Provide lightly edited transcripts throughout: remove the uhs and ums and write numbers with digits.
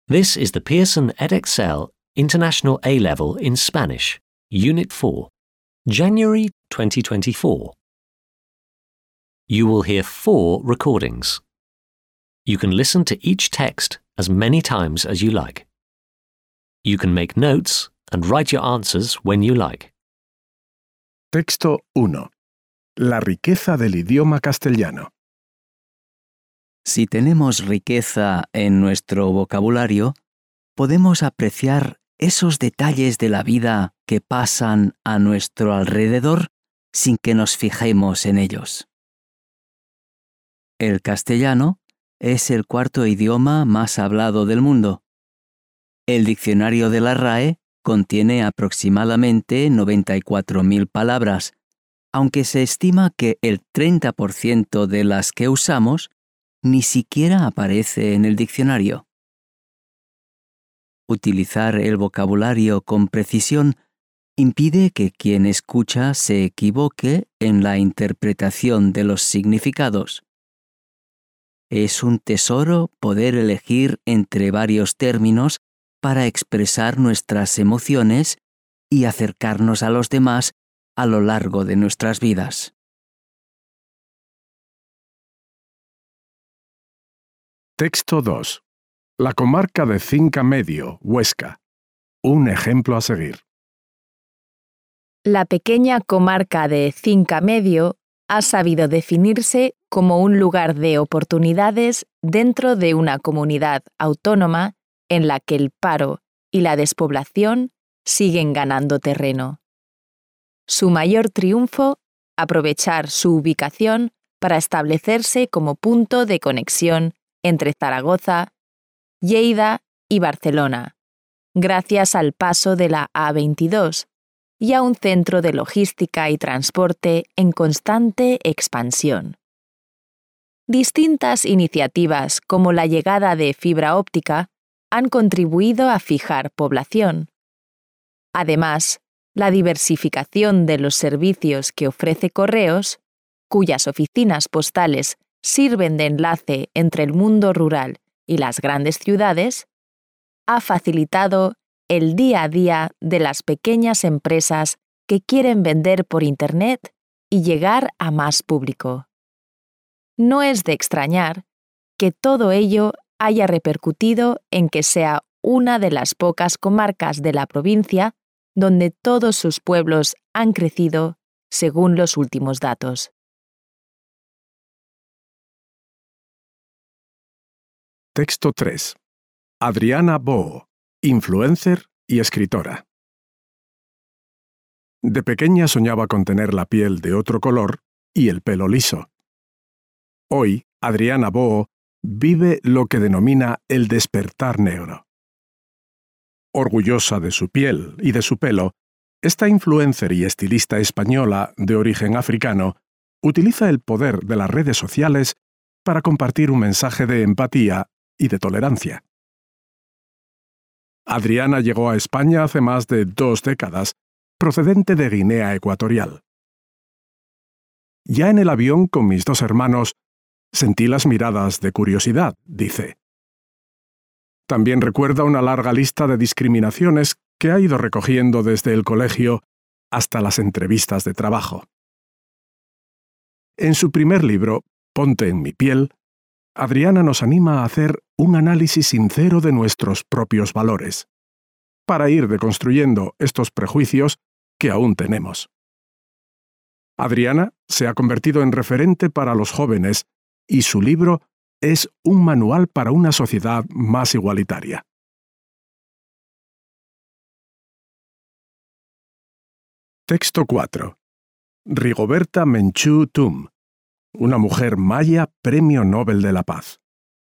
This is the Pearson edXL International A-Level in Spanish, Unit 4, January 2024. You will hear 4 recordings. You can listen to each text as many times as you like. You can make notes and write your answers when you like. Texto 1. La riqueza del idioma castellano. Si tenemos riqueza en nuestro vocabulario, podemos apreciar esos detalles de la vida que pasan a nuestro alrededor sin que nos fijemos en ellos. El castellano es el 4º idioma más hablado del mundo. El diccionario de la RAE contiene aproximadamente 94.000 palabras, aunque se estima que el 30% de las que usamos ni siquiera aparece en el diccionario. Utilizar el vocabulario con precisión impide que quien escucha se equivoque en la interpretación de los significados. Es un tesoro poder elegir entre varios términos para expresar nuestras emociones y acercarnos a los demás a lo largo de nuestras vidas. Texto 2. La comarca de Cinca Medio, Huesca. Un ejemplo a seguir. La pequeña comarca de Cinca Medio ha sabido definirse como un lugar de oportunidades dentro de una comunidad autónoma en la que el paro y la despoblación siguen ganando terreno. Su mayor triunfo, aprovechar su ubicación para establecerse como punto de conexión entre Zaragoza, Lleida y Barcelona, gracias al paso de la A22 y a un centro de logística y transporte en constante expansión. Distintas iniciativas como la llegada de fibra óptica han contribuido a fijar población. Además, la diversificación de los servicios que ofrece Correos, cuyas oficinas postales sirven de enlace entre el mundo rural y las grandes ciudades, ha facilitado el día a día de las pequeñas empresas que quieren vender por Internet y llegar a más público. No es de extrañar que todo ello haya repercutido en que sea una de las pocas comarcas de la provincia donde todos sus pueblos han crecido según los últimos datos. Texto 3. Adriana Boo, influencer y escritora. De pequeña soñaba con tener la piel de otro color y el pelo liso. Hoy, Adriana Boo vive lo que denomina el despertar negro. Orgullosa de su piel y de su pelo, esta influencer y estilista española de origen africano utiliza el poder de las redes sociales para compartir un mensaje de empatía y de tolerancia. Adriana llegó a España hace más de 2 décadas, procedente de Guinea Ecuatorial. Ya en el avión con mis 2 hermanos, sentí las miradas de curiosidad, dice. También recuerda una larga lista de discriminaciones que ha ido recogiendo desde el colegio hasta las entrevistas de trabajo. En su primer libro, Ponte en mi piel, Adriana nos anima a hacer un análisis sincero de nuestros propios valores, para ir deconstruyendo estos prejuicios que aún tenemos. Adriana se ha convertido en referente para los jóvenes y su libro es un manual para una sociedad más igualitaria. Texto 4. Rigoberta Menchú Tum, una mujer maya Premio Nobel de la Paz.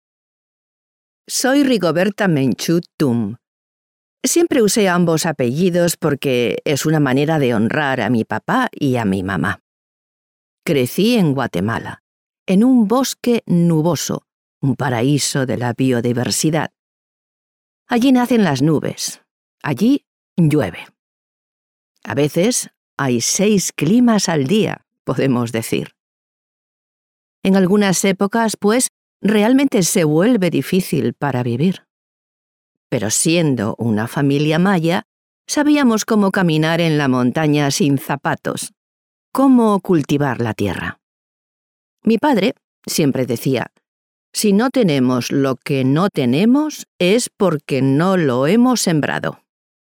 Soy Rigoberta Menchú Tum. Siempre usé ambos apellidos porque es una manera de honrar a mi papá y a mi mamá. Crecí en Guatemala, en un bosque nuboso, un paraíso de la biodiversidad. Allí nacen las nubes, allí llueve. A veces hay 6 climas al día, podemos decir. En algunas épocas, pues, realmente se vuelve difícil para vivir. pero siendo una familia maya, sabíamos cómo caminar en la montaña sin zapatos, cómo cultivar la tierra. Mi padre siempre decía, si no tenemos lo que no tenemos es porque no lo hemos sembrado.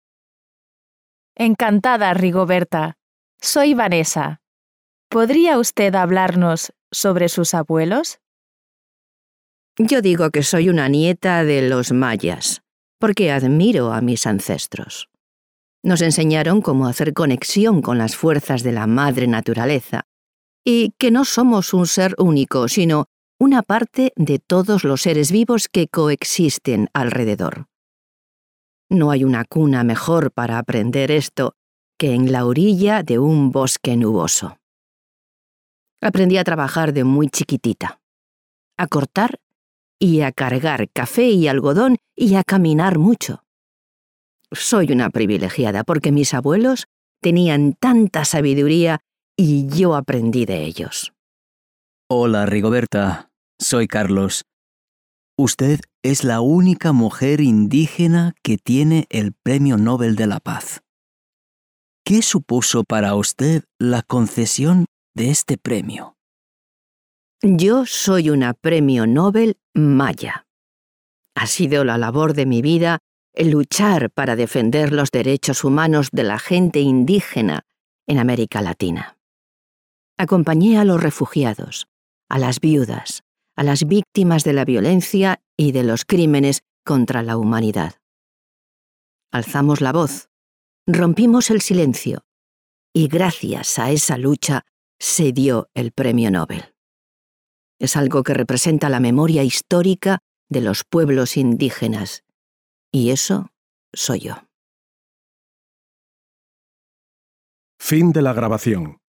Encantada, Rigoberta. Soy Vanessa. ¿Podría usted hablarnos sobre sus abuelos? Yo digo que soy una nieta de los mayas, porque admiro a mis ancestros. Nos enseñaron cómo hacer conexión con las fuerzas de la madre naturaleza, y que no somos un ser único, sino una parte de todos los seres vivos que coexisten alrededor. No hay una cuna mejor para aprender esto que en la orilla de un bosque nuboso. Aprendí a trabajar de muy chiquitita, a cortar y a cargar café y algodón y a caminar mucho. Soy una privilegiada porque mis abuelos tenían tanta sabiduría y yo aprendí de ellos. Hola, Rigoberta. Soy Carlos. Usted es la única mujer indígena que tiene el Premio Nobel de la Paz. ¿Qué supuso para usted la concesión de este premio? Yo soy una Premio Nobel maya. Ha sido la labor de mi vida el luchar para defender los derechos humanos de la gente indígena en América Latina. Acompañé a los refugiados, a las viudas, a las víctimas de la violencia y de los crímenes contra la humanidad. Alzamos la voz, rompimos el silencio, y gracias a esa lucha se dio el Premio Nobel. Es algo que representa la memoria histórica de los pueblos indígenas, y eso soy yo. Fin de la grabación.